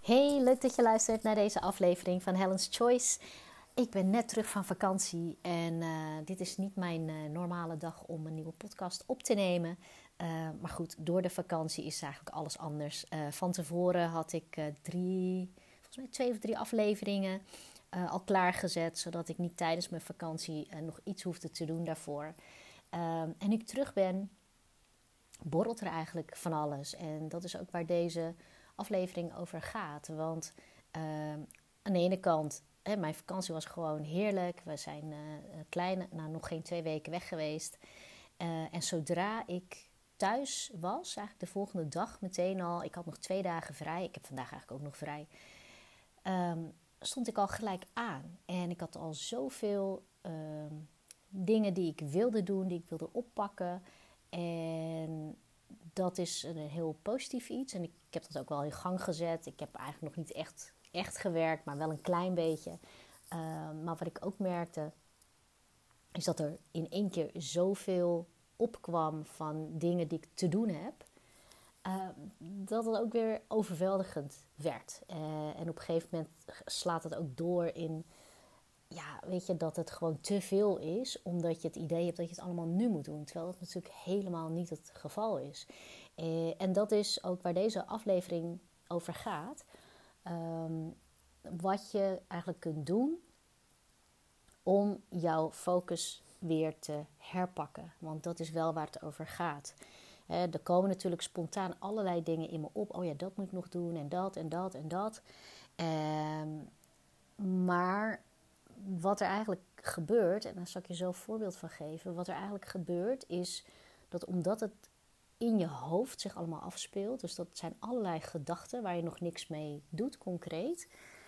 Hey, leuk dat je luistert naar deze aflevering van Helen's Choice. Ik ben net terug van vakantie en dit is niet mijn normale dag om een nieuwe podcast op te nemen. Maar goed, door de vakantie is eigenlijk alles anders. Van tevoren had ik volgens mij 2 of 3 afleveringen al klaargezet, zodat ik niet tijdens mijn vakantie nog iets hoefde te doen daarvoor. En nu ik terug ben, borrelt er eigenlijk van alles. En dat is ook waar deze aflevering over gaat. Want aan de ene kant, mijn vakantie was gewoon heerlijk. We zijn nog geen 2 weken weg geweest. En zodra ik thuis was, eigenlijk de volgende dag meteen al, ik had nog 2 dagen vrij. Ik heb vandaag eigenlijk ook nog vrij. Stond ik al gelijk aan. En ik had al zoveel dingen die ik wilde doen, die ik wilde oppakken. En dat is een heel positief iets. En ik heb dat ook wel in gang gezet. Ik heb eigenlijk nog niet echt gewerkt, maar wel een klein beetje. Maar wat ik ook merkte, is dat er in één keer zoveel opkwam van dingen die ik te doen heb. Dat het ook weer overweldigend werd. En op een gegeven moment slaat het ook door in, ja, weet je, dat het gewoon te veel is, omdat je het idee hebt dat je het allemaal nu moet doen. Terwijl dat natuurlijk helemaal niet het geval is. En dat is ook waar deze aflevering over gaat. Wat je eigenlijk kunt doen om jouw focus weer te herpakken. Want dat is wel waar het over gaat. Er komen natuurlijk spontaan allerlei dingen in me op. Oh ja, dat moet ik nog doen en dat en dat en dat. Maar wat er eigenlijk gebeurt, en daar zal ik je zo een voorbeeld van geven. Wat er eigenlijk gebeurt is dat omdat het in je hoofd zich allemaal afspeelt, dus dat zijn allerlei gedachten waar je nog niks mee doet concreet,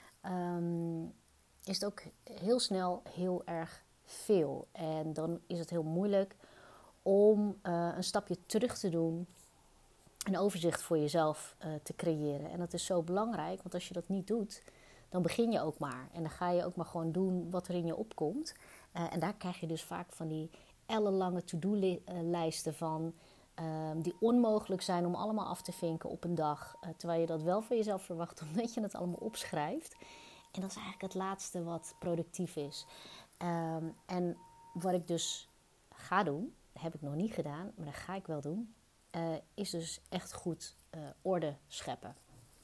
is het ook heel snel heel erg veel. En dan is het heel moeilijk om een stapje terug te doen, een overzicht voor jezelf te creëren. En dat is zo belangrijk, want als je dat niet doet, dan begin je ook maar. En dan ga je ook maar gewoon doen wat er in je opkomt. En daar krijg je dus vaak van die ellenlange to-do-lijsten van, die onmogelijk zijn om allemaal af te vinken op een dag. Terwijl je dat wel van jezelf verwacht, omdat je het allemaal opschrijft. En dat is eigenlijk het laatste wat productief is. En wat ik dus ga doen, dat heb ik nog niet gedaan, maar dat ga ik wel doen, is dus echt goed orde scheppen.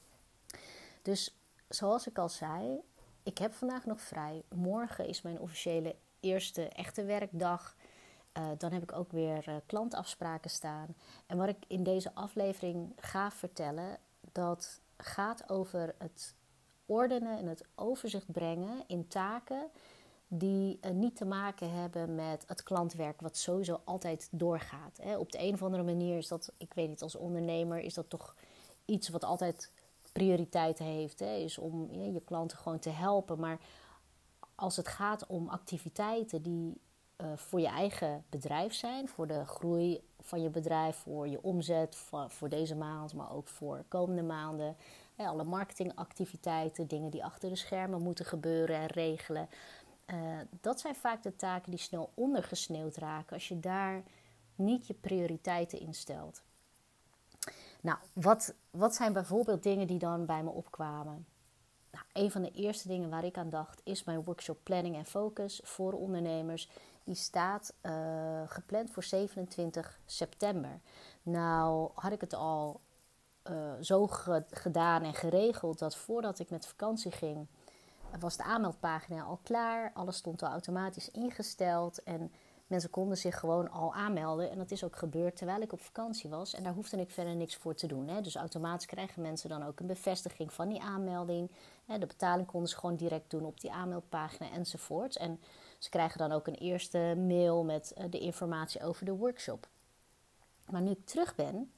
Dus zoals ik al zei, ik heb vandaag nog vrij. Morgen is mijn officiële eerste echte werkdag. Dan heb ik ook weer klantafspraken staan. En wat ik in deze aflevering ga vertellen, dat gaat over het ordenen en het overzicht brengen in taken die niet te maken hebben met het klantwerk, wat sowieso altijd doorgaat. Op de een of andere manier is dat, ik weet niet, als ondernemer is dat toch iets wat altijd prioriteit heeft. Is om je klanten gewoon te helpen. Maar als het gaat om activiteiten die voor je eigen bedrijf zijn, voor de groei van je bedrijf, voor je omzet, voor deze maand, maar ook voor komende maanden. Alle marketingactiviteiten, dingen die achter de schermen moeten gebeuren en regelen. Dat zijn vaak de taken die snel ondergesneeuwd raken als je daar niet je prioriteiten in stelt. Nou, wat zijn bijvoorbeeld dingen die dan bij me opkwamen? Nou, een van de eerste dingen waar ik aan dacht is mijn workshop Planning en Focus voor ondernemers. Die staat gepland voor 27 september. Nou had ik het al zo gedaan en geregeld dat voordat ik met vakantie ging, was de aanmeldpagina al klaar. Alles stond al automatisch ingesteld en mensen konden zich gewoon al aanmelden. En dat is ook gebeurd terwijl ik op vakantie was. En daar hoefde ik verder niks voor te doen. Dus automatisch krijgen mensen dan ook een bevestiging van die aanmelding. De betaling konden ze gewoon direct doen op die aanmeldpagina enzovoort. En ze krijgen dan ook een eerste mail met de informatie over de workshop. Maar nu ik terug ben,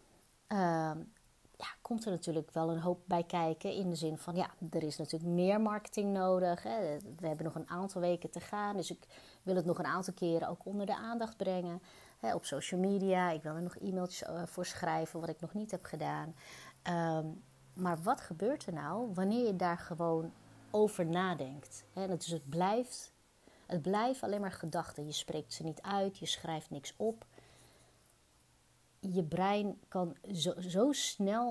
komt er natuurlijk wel een hoop bij kijken. In de zin van, er is natuurlijk meer marketing nodig. We hebben nog een aantal weken te gaan. Dus ik wil het nog een aantal keren ook onder de aandacht brengen. Op social media. Ik wil er nog e-mailtjes voor schrijven, wat ik nog niet heb gedaan. Maar wat gebeurt er nou wanneer je daar gewoon over nadenkt? Dus het blijft alleen maar gedachten. Je spreekt ze niet uit, je schrijft niks op. Je brein kan zo snel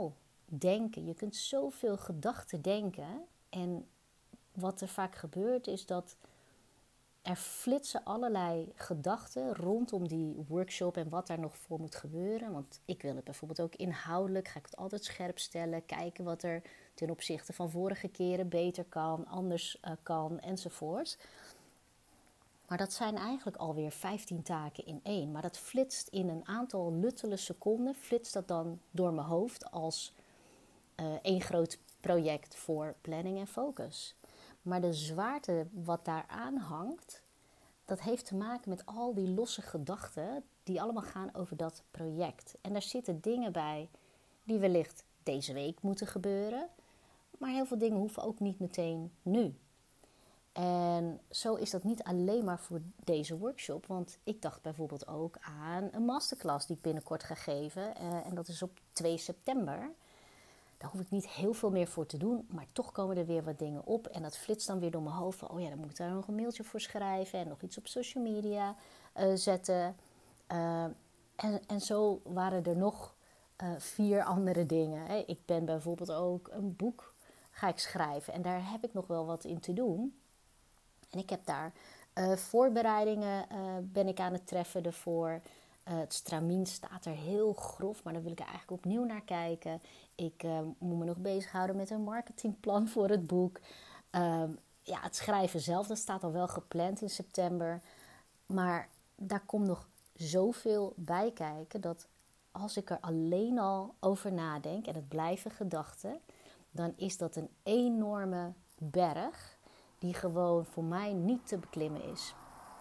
denken. Je kunt zoveel gedachten denken. En wat er vaak gebeurt is dat er flitsen allerlei gedachten rondom die workshop en wat daar nog voor moet gebeuren. Want ik wil het bijvoorbeeld ook inhoudelijk, ga ik het altijd scherp stellen. Kijken wat er ten opzichte van vorige keren beter kan, anders kan enzovoort. Maar dat zijn eigenlijk alweer 15 taken in één. Maar dat flitst in een aantal luttele seconden, flitst dat dan door mijn hoofd als één groot project voor planning en focus. Maar de zwaarte wat daaraan hangt, dat heeft te maken met al die losse gedachten die allemaal gaan over dat project. En daar zitten dingen bij die wellicht deze week moeten gebeuren. Maar heel veel dingen hoeven ook niet meteen nu. En zo is dat niet alleen maar voor deze workshop. Want ik dacht bijvoorbeeld ook aan een masterclass die ik binnenkort ga geven. En dat is op 2 september. Daar hoef ik niet heel veel meer voor te doen. Maar toch komen er weer wat dingen op. En dat flitst dan weer door mijn hoofd. Van, oh ja, dan moet ik daar nog een mailtje voor schrijven. En nog iets op social media zetten. En zo waren er nog 4 andere dingen. Hè. Ik ben bijvoorbeeld ook een boek ga ik schrijven. En daar heb ik nog wel wat in te doen. En ik heb daar voorbereidingen ben ik aan het treffen ervoor. Het stramien staat er heel grof, maar daar wil ik eigenlijk opnieuw naar kijken. Ik moet me nog bezighouden met een marketingplan voor het boek. Ja, het schrijven zelf, dat staat al wel gepland in september. Maar daar komt nog zoveel bij kijken dat als ik er alleen al over nadenk en het blijven gedachten, dan is dat een enorme berg die gewoon voor mij niet te beklimmen is.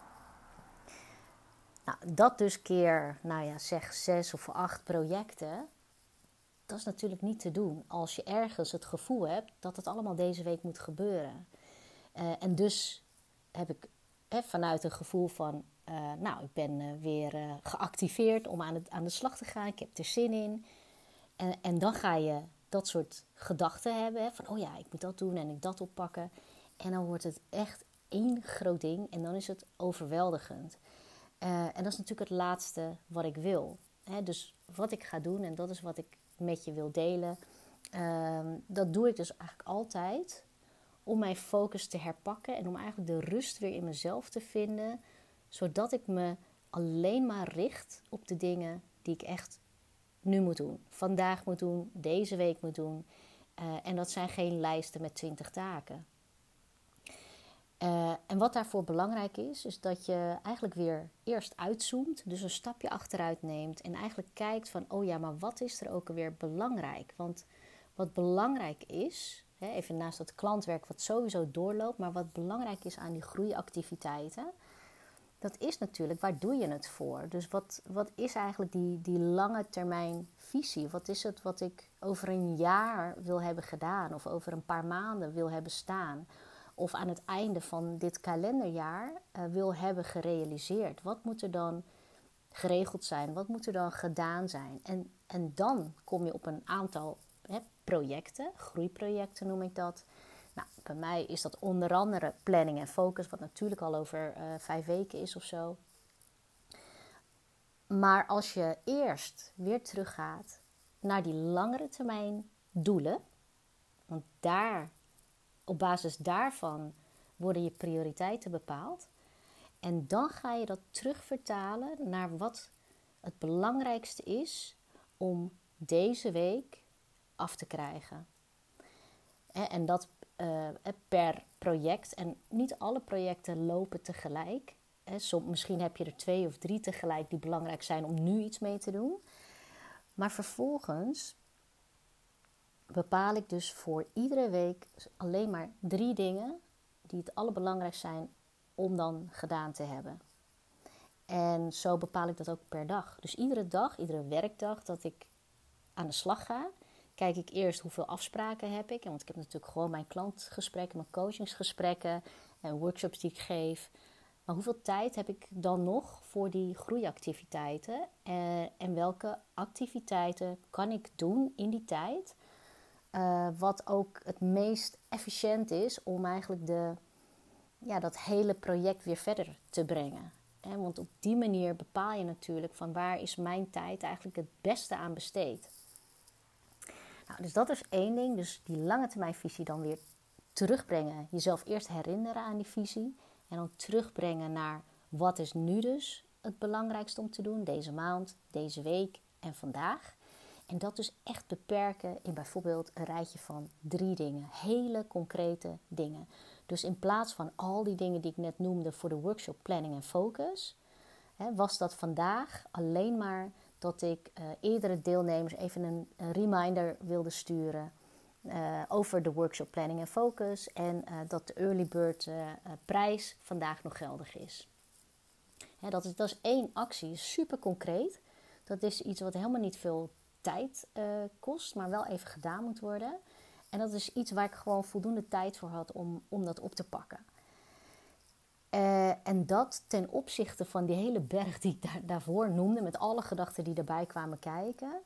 Nou, dat dus keer, zeg 6 of 8 projecten, dat is natuurlijk niet te doen als je ergens het gevoel hebt dat het allemaal deze week moet gebeuren. En dus heb ik vanuit een gevoel van, ik ben weer geactiveerd om aan de slag te gaan. Ik heb er zin in. En dan ga je dat soort gedachten hebben. Van, oh ja, ik moet dat doen en ik dat oppakken. En dan wordt het echt één groot ding. En dan is het overweldigend. En dat is natuurlijk het laatste wat ik wil. Dus wat ik ga doen, en dat is wat ik met je wil delen. Dat doe ik dus eigenlijk altijd om mijn focus te herpakken. En om eigenlijk de rust weer in mezelf te vinden. Zodat ik me alleen maar richt op de dingen die ik echt nu moet doen. Vandaag moet doen, deze week moet doen. En dat zijn geen lijsten met 20 taken. En wat daarvoor belangrijk is dat je eigenlijk weer eerst uitzoomt. Dus een stapje achteruit neemt. En eigenlijk kijkt van, oh ja, maar wat is er ook alweer belangrijk? Want wat belangrijk is, even naast dat klantwerk wat sowieso doorloopt. Maar wat belangrijk is aan die groeiactiviteiten, dat is natuurlijk, waar doe je het voor? Dus wat is eigenlijk die lange termijn visie? Wat is het wat ik over een jaar wil hebben gedaan? Of over een paar maanden wil hebben staan? Of aan het einde van dit kalenderjaar wil hebben gerealiseerd? Wat moet er dan geregeld zijn? Wat moet er dan gedaan zijn? En dan kom je op een aantal projecten, groeiprojecten noem ik dat. Nou, bij mij is dat onder andere planning en focus, wat natuurlijk al over 5 weken is of zo. Maar als je eerst weer teruggaat naar die langere termijn doelen, want op basis daarvan worden je prioriteiten bepaald. En dan ga je dat terugvertalen naar wat het belangrijkste is om deze week af te krijgen. En dat per project. En niet alle projecten lopen tegelijk. Misschien heb je er 2 of 3 tegelijk die belangrijk zijn om nu iets mee te doen. Maar vervolgens bepaal ik dus voor iedere week alleen maar 3 dingen die het allerbelangrijkst zijn om dan gedaan te hebben. En zo bepaal ik dat ook per dag. Dus iedere dag, iedere werkdag dat ik aan de slag ga, kijk ik eerst hoeveel afspraken heb ik. Want ik heb natuurlijk gewoon mijn klantgesprekken, mijn coachingsgesprekken en workshops die ik geef. Maar hoeveel tijd heb ik dan nog voor die groeiactiviteiten? En welke activiteiten kan ik doen in die tijd? Wat ook het meest efficiënt is om eigenlijk dat hele project weer verder te brengen. Want op die manier bepaal je natuurlijk van waar is mijn tijd eigenlijk het beste aan besteed. Nou, dus dat is één ding. Dus die lange termijn visie dan weer terugbrengen. Jezelf eerst herinneren aan die visie. En dan terugbrengen naar wat is nu dus het belangrijkste om te doen. Deze maand, deze week en vandaag. En dat dus echt beperken in bijvoorbeeld een rijtje van 3 dingen. Hele concrete dingen. Dus in plaats van al die dingen die ik net noemde voor de workshop planning en focus, was dat vandaag alleen maar dat ik eerdere deelnemers even een reminder wilde sturen over de workshop planning en focus. En dat de early bird prijs vandaag nog geldig is. Dat is 1 actie, super concreet. Dat is iets wat helemaal niet veel tijd kost, maar wel even gedaan moet worden. En dat is iets waar ik gewoon voldoende tijd voor had om dat op te pakken. En dat ten opzichte van die hele berg die ik daarvoor noemde, met alle gedachten die erbij kwamen kijken,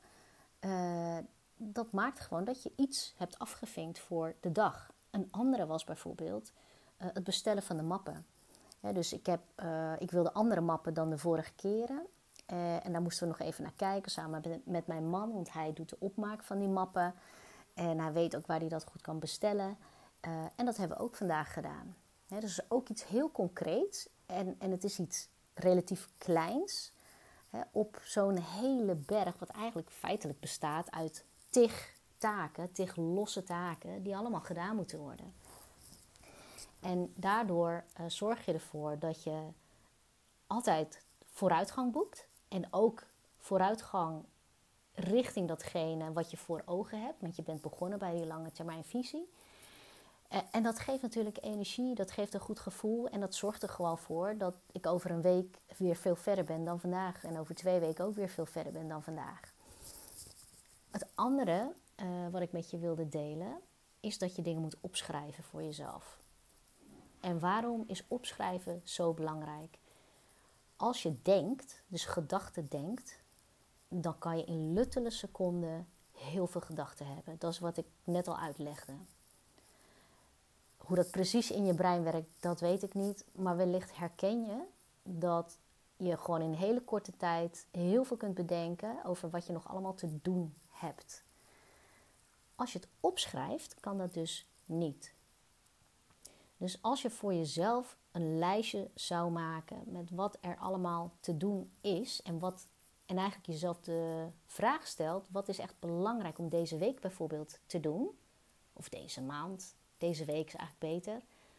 dat maakt gewoon dat je iets hebt afgevinkt voor de dag. Een andere was bijvoorbeeld het bestellen van de mappen. Dus ik wilde andere mappen dan de vorige keren. En daar moesten we nog even naar kijken samen met mijn man, want hij doet de opmaak van die mappen. En hij weet ook waar hij dat goed kan bestellen. En dat hebben we ook vandaag gedaan. Dus ook iets heel concreets. En het is iets relatief kleins. Op zo'n hele berg, wat eigenlijk feitelijk bestaat uit 10 taken, 10 losse taken, die allemaal gedaan moeten worden. En daardoor zorg je ervoor dat je altijd vooruitgang boekt. En ook vooruitgang richting datgene wat je voor ogen hebt. Want je bent begonnen bij die lange termijn visie. En dat geeft natuurlijk energie, dat geeft een goed gevoel. En dat zorgt er gewoon voor dat ik over een week weer veel verder ben dan vandaag. En over 2 weken ook weer veel verder ben dan vandaag. Het andere wat ik met je wilde delen, is dat je dingen moet opschrijven voor jezelf. En waarom is opschrijven zo belangrijk? Als je denkt, dus gedachten denkt, dan kan je in luttele seconden heel veel gedachten hebben. Dat is wat ik net al uitlegde. Hoe dat precies in je brein werkt, dat weet ik niet. Maar wellicht herken je dat je gewoon in een hele korte tijd heel veel kunt bedenken over wat je nog allemaal te doen hebt. Als je het opschrijft, kan dat dus niet. Dus als je voor jezelf een lijstje zou maken met wat er allemaal te doen is en eigenlijk jezelf de vraag stelt, wat is echt belangrijk om deze week bijvoorbeeld te doen, of deze maand, deze week is eigenlijk beter,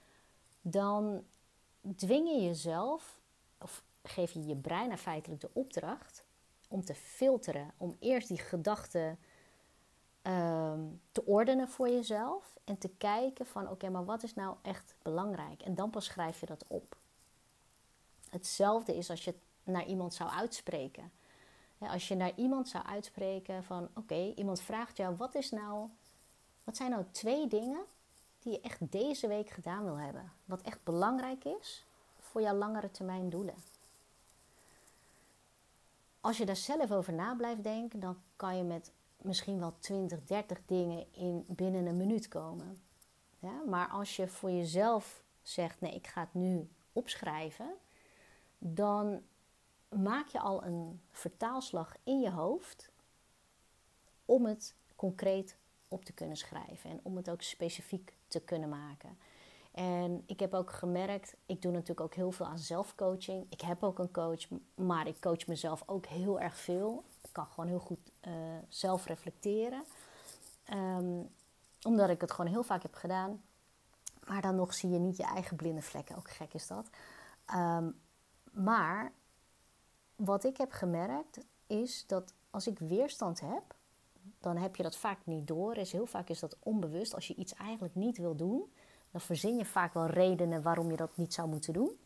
dan dwing je jezelf, of geef je je brein er feitelijk de opdracht om te filteren, om eerst die gedachten te ordenen voor jezelf en te kijken van oké, maar wat is nou echt belangrijk? En dan pas schrijf je dat op. Hetzelfde is als je het naar iemand zou uitspreken. Als je naar iemand zou uitspreken van oké, iemand vraagt jou wat zijn nou 2 dingen die je echt deze week gedaan wil hebben? Wat echt belangrijk is voor jouw langere termijn doelen. Als je daar zelf over na blijft denken, dan kan je met misschien wel 20, 30 dingen binnen een minuut komen. Ja, maar als je voor jezelf zegt, nee, ik ga het nu opschrijven, dan maak je al een vertaalslag in je hoofd om het concreet op te kunnen schrijven en om het ook specifiek te kunnen maken. En ik heb ook gemerkt, ik doe natuurlijk ook heel veel aan zelfcoaching. Ik heb ook een coach, maar ik coach mezelf ook heel erg veel. Ik kan gewoon heel goed zelf reflecteren. Omdat ik het gewoon heel vaak heb gedaan. Maar dan nog zie je niet je eigen blinde vlekken. Ook gek is dat. Maar wat ik heb gemerkt is dat als ik weerstand heb, dan heb je dat vaak niet door. Heel vaak is dat onbewust. Als je iets eigenlijk niet wil doen, dan verzin je vaak wel redenen waarom je dat niet zou moeten doen.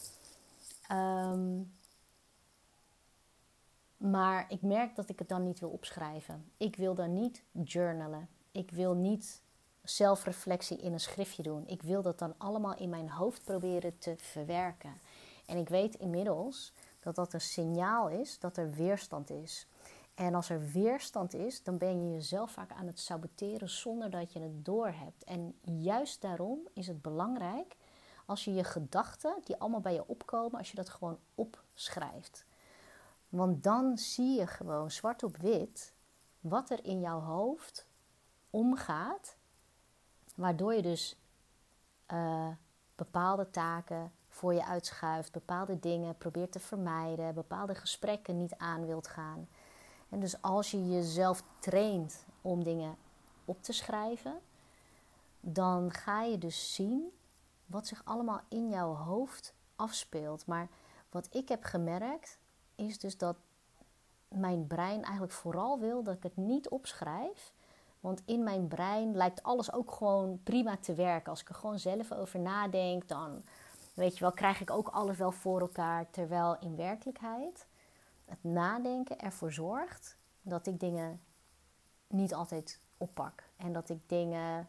Maar ik merk dat ik het dan niet wil opschrijven. Ik wil dan niet journalen. Ik wil niet zelfreflectie in een schriftje doen. Ik wil dat dan allemaal in mijn hoofd proberen te verwerken. En ik weet inmiddels dat dat een signaal is dat er weerstand is. En als er weerstand is, dan ben je jezelf vaak aan het saboteren zonder dat je het doorhebt. En juist daarom is het belangrijk als je je gedachten, die allemaal bij je opkomen, als je dat gewoon opschrijft. Want dan zie je gewoon zwart op wit wat er in jouw hoofd omgaat, waardoor je dus bepaalde taken voor je uitschuift, bepaalde dingen probeert te vermijden, bepaalde gesprekken niet aan wilt gaan. En dus als je jezelf traint om dingen op te schrijven, dan ga je dus zien wat zich allemaal in jouw hoofd afspeelt. Maar wat ik heb gemerkt, is dus dat mijn brein eigenlijk vooral wil dat ik het niet opschrijf. Want in mijn brein lijkt alles ook gewoon prima te werken. Als ik er gewoon zelf over nadenk, dan weet je wel, krijg ik ook alles wel voor elkaar. Terwijl in werkelijkheid het nadenken ervoor zorgt dat ik dingen niet altijd oppak. En dat ik dingen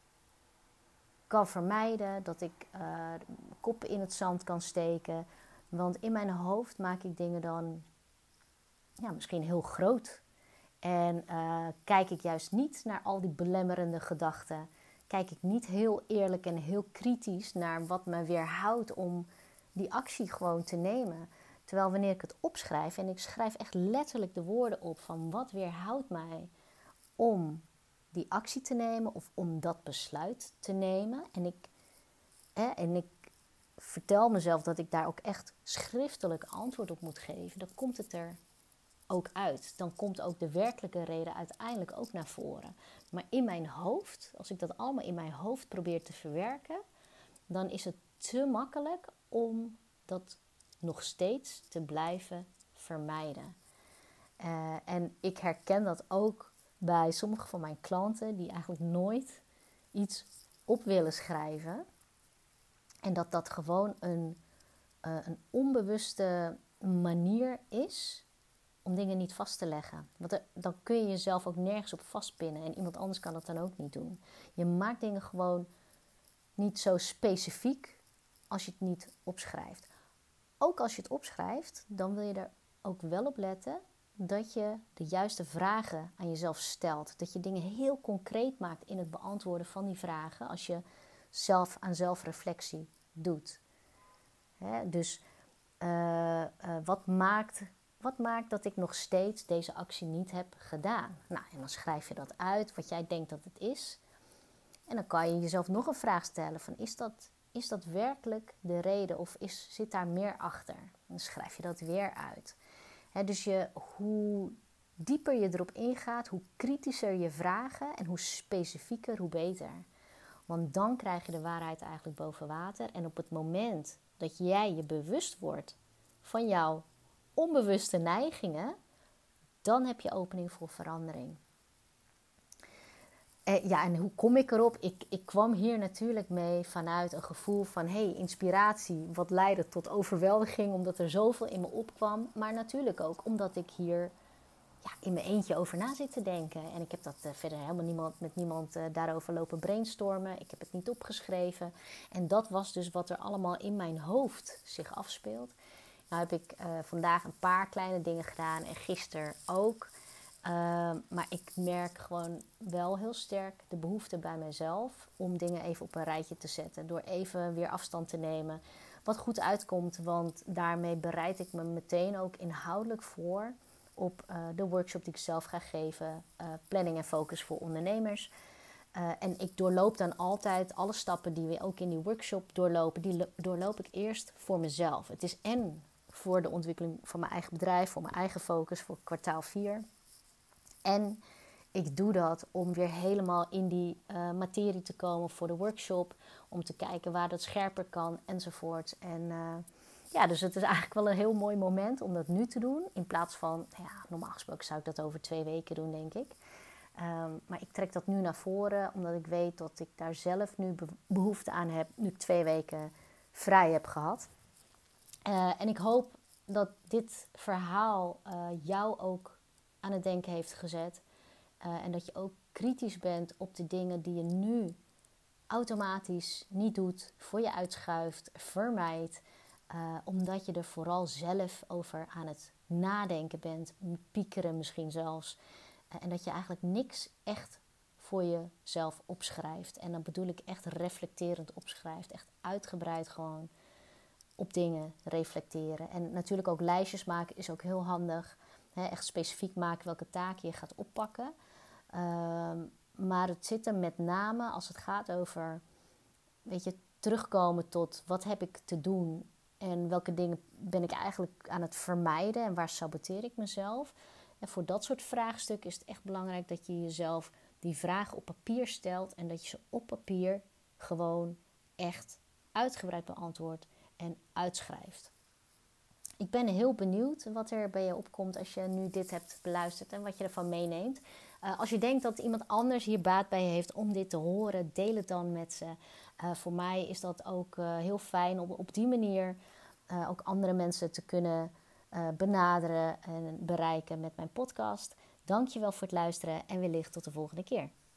kan vermijden, dat ik koppen in het zand kan steken. Want in mijn hoofd maak ik dingen dan misschien heel groot. En kijk ik juist niet naar al die belemmerende gedachten. Kijk ik niet heel eerlijk en heel kritisch naar wat me weerhoudt om die actie gewoon te nemen. Terwijl wanneer ik het opschrijf en ik schrijf echt letterlijk de woorden op van wat weerhoudt mij om die actie te nemen of om dat besluit te nemen. En ik vertel mezelf dat ik daar ook echt schriftelijk antwoord op moet geven. Dan komt het er ook uit. Dan komt ook de werkelijke reden uiteindelijk ook naar voren. Maar in mijn hoofd, als ik dat allemaal in mijn hoofd probeer te verwerken, dan is het te makkelijk om dat nog steeds te blijven vermijden. En ik herken dat ook bij sommige van mijn klanten die eigenlijk nooit iets op willen schrijven. En dat gewoon een onbewuste manier is om dingen niet vast te leggen. Want dan kun je jezelf ook nergens op vastpinnen. En iemand anders kan dat dan ook niet doen. Je maakt dingen gewoon niet zo specifiek als je het niet opschrijft. Ook als je het opschrijft, dan wil je er ook wel op letten dat je de juiste vragen aan jezelf stelt. Dat je dingen heel concreet maakt in het beantwoorden van die vragen als je zelf aan zelfreflectie doet. Dus wat maakt dat ik nog steeds deze actie niet heb gedaan? Nou, en dan schrijf je dat uit, wat jij denkt dat het is. En dan kan je jezelf nog een vraag stellen van is dat werkelijk de reden of zit daar meer achter? Dan schrijf je dat weer uit. Dus hoe dieper je erop ingaat, hoe kritischer je vragen en hoe specifieker, hoe beter. Want dan krijg je de waarheid eigenlijk boven water. En op het moment dat jij je bewust wordt van jouw onbewuste neigingen, dan heb je opening voor verandering. En hoe kom ik erop? Ik kwam hier natuurlijk mee vanuit een gevoel van inspiratie, wat leidde tot overweldiging, omdat er zoveel in me opkwam. Maar natuurlijk ook omdat ik hier in mijn eentje over na zit te denken. En ik heb dat verder helemaal met niemand daarover lopen brainstormen. Ik heb het niet opgeschreven. En dat was dus wat er allemaal in mijn hoofd zich afspeelt. Nou heb ik vandaag een paar kleine dingen gedaan en gisteren ook. Maar ik merk gewoon wel heel sterk de behoefte bij mezelf om dingen even op een rijtje te zetten. Door even weer afstand te nemen. Wat goed uitkomt, want daarmee bereid ik me meteen ook inhoudelijk voor op de workshop die ik zelf ga geven. Planning en focus voor ondernemers. En ik doorloop dan altijd alle stappen die we ook in die workshop doorlopen. Die doorloop ik eerst voor mezelf. Het is en voor de ontwikkeling van mijn eigen bedrijf, voor mijn eigen focus, voor kwartaal 4. En ik doe dat om weer helemaal in die materie te komen voor de workshop. Om te kijken waar dat scherper kan enzovoort. En dus het is eigenlijk wel een heel mooi moment om dat nu te doen. In plaats van, normaal gesproken zou ik dat over 2 weken doen, denk ik. Maar ik trek dat nu naar voren, omdat ik weet dat ik daar zelf nu behoefte aan heb. Nu ik 2 weken vrij heb gehad. En ik hoop dat dit verhaal jou ook aan het denken heeft gezet. En dat je ook kritisch bent op de dingen die je nu automatisch niet doet, voor je uitschuift, vermijdt. Omdat je er vooral zelf over aan het nadenken bent, piekeren misschien zelfs. En dat je eigenlijk niks echt voor jezelf opschrijft. En dan bedoel ik echt reflecterend opschrijft. Echt uitgebreid gewoon op dingen reflecteren. En natuurlijk ook lijstjes maken is ook heel handig. Echt specifiek maken welke taken je gaat oppakken. Maar het zit er met name als het gaat over, weet je, terugkomen tot wat heb ik te doen en welke dingen ben ik eigenlijk aan het vermijden en waar saboteer ik mezelf. En voor dat soort vraagstukken is het echt belangrijk dat je jezelf die vragen op papier stelt en dat je ze op papier gewoon echt uitgebreid beantwoordt en uitschrijft. Ik ben heel benieuwd wat er bij je opkomt als je nu dit hebt beluisterd en wat je ervan meeneemt. Als je denkt dat iemand anders hier baat bij heeft om dit te horen, deel het dan met ze. Voor mij is dat ook heel fijn om op die manier ook andere mensen te kunnen benaderen en bereiken met mijn podcast. Dankjewel voor het luisteren en wellicht tot de volgende keer.